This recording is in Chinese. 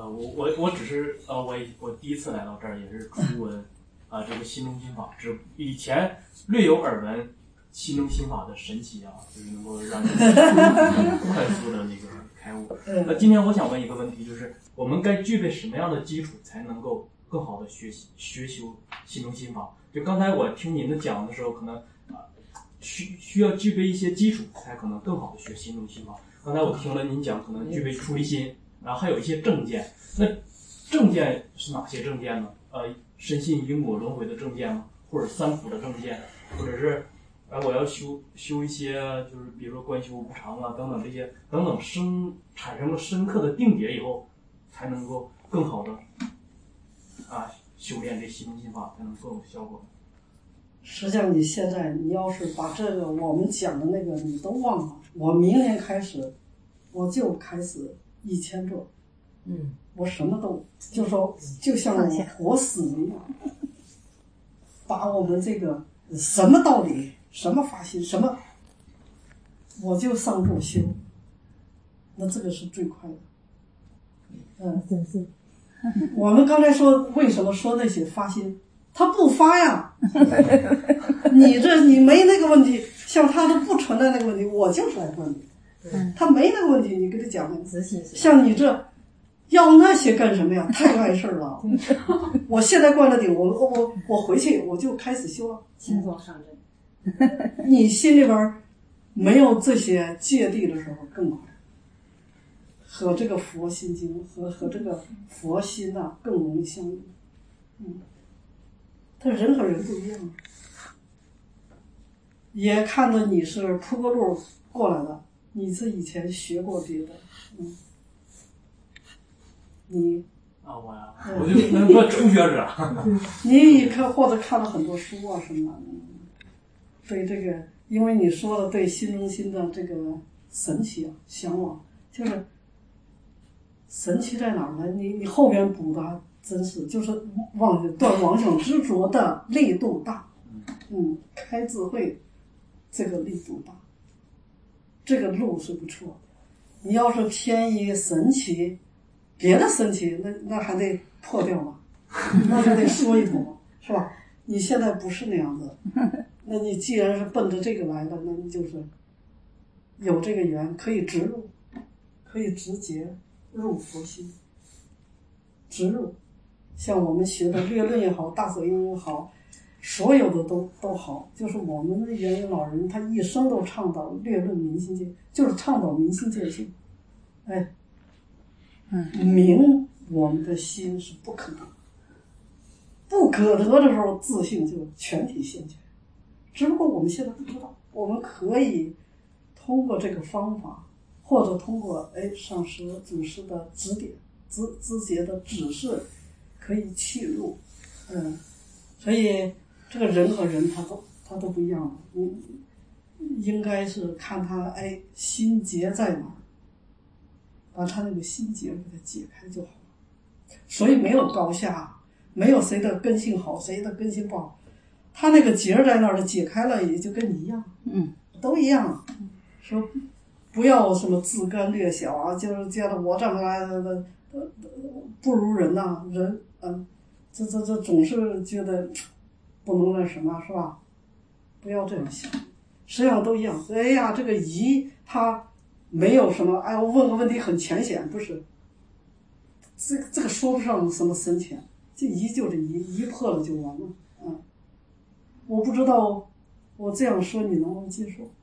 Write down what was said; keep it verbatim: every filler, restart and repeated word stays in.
我我我只是呃，我我第一次来到这儿，也是初闻啊、呃、这个心中心法，只以前略有耳闻心中心法的神奇啊，就是能够让人快速的那个开悟。那今天我想问一个问题，就是我们该具备什么样的基础才能够更好的学习学修心中心法？就刚才我听您的讲的时候，可能啊、呃、需需要具备一些基础，才可能更好的学心中心法。刚才我听了您讲，可能具备出离心，然后还有一些正见。那正见是哪些正见呢？呃，深信因果轮回的正见吗？或者三苦的正见，或者是呃我要修修一些，就是比如说观修无常啊等等这些等等生产生了深刻的定解以后，才能够更好的啊修炼这心中心法，才能更有效果。 实际上你现在你要是把这个我们讲的那个你都忘了，我明年开始我就开始一千做， 嗯， 我什么都就说就像我活死一样，把我们这个什么道理什么发心什么我就上路修，那这个是最快的。嗯， 真是。 我们刚才说为什么说那些发心，他不发呀。你这你没那个问题，像他都不存在那个问题，我就是来问你。他没那个问题，你给他讲的。像你这要那些干什么呀？太碍事了。我现在灌了顶，我我我回去我就开始修了， 轻松上阵。 你心里边没有这些芥蒂的时候更快，和这个佛心经和和这个佛心呐、啊、更容易相应。嗯，他人和人不一样，也看到你是铺个路过来的，你是以前学过别的，嗯，你啊我呀，我就那个初学者。 你也看或者看了很多书啊什么的，对这个，因为你说的对心中心的这个神奇啊向往，就是神奇在哪儿呢？你你后边补的真是就是妄断妄想执着的力度大，嗯，开智慧这个力度大，这个路是不错。你要是偏移神奇，别的神奇那那还得破掉嘛，那就得说一通，是吧？你现在不是那样子，那你既然是奔着这个来的，那你就是有这个缘，可以直入，可以直接入佛心，直入。像我们学的略论也好，大所应也好，所有的都都好，就是我们的元婴老人他一生都倡导略论明心见，就是倡导明心见性。哎，嗯，明我们的心是不可得，不可得的时候自信就全体现前，只不过我们现在不知道，我们可以通过这个方法，或者通过哎上师祖师的指点、知知节的指示，可以契入，嗯，所以这个人和人他都他都不一样，你应该是看他哎心结在哪儿，把他那个心结给他解开就好了。所以没有高下，没有谁的根性好，谁的根性不好，他那个结在那儿的解开了，也就跟你一样， 嗯， 都一样。说不要什么自甘略小啊，就是觉得我这么来的不如人呐、啊，人嗯，这这这总是觉得不能那什么，是吧？不要这样想，实际上都一样。哎呀，这个疑他没有什么，哎，我问个问题很浅显，不是？这这个说不上什么深浅，这疑就是疑，疑破了就完了。嗯，我不知道我这样说你能不能接受？